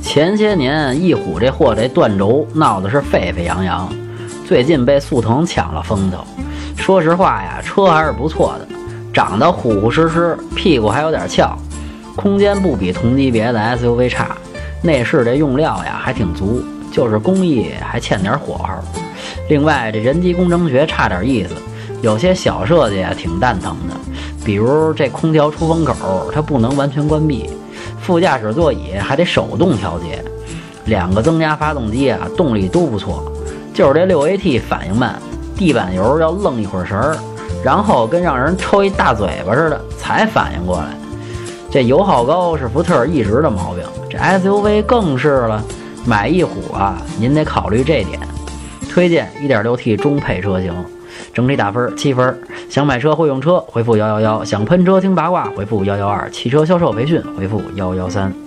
前些年翼虎这货这断轴闹得是沸沸扬扬，最近被速腾抢了风头。说实话呀，车还是不错的，长得虎虎实实，屁股还有点翘，空间不比同级别的 SUV 差，内饰这用料呀还挺足，就是工艺还欠点火候。另外这人机工程学差点意思，有些小设计啊挺蛋疼的，比如这空调出风口它不能完全关闭，副驾驶座椅还得手动调节，两个增压发动机啊动力都不错，就是这 6AT 反应慢，地板油要愣一会儿神儿，然后跟让人抽一大嘴巴似的才反应过来。这油耗高是福特一直的毛病，这 SUV 更是了，买翼虎啊您得考虑这点。推荐 1.6T 中配车型，整体打分7分。想买车会用车回复111，想喷车听八卦回复112，汽车销售培训回复113。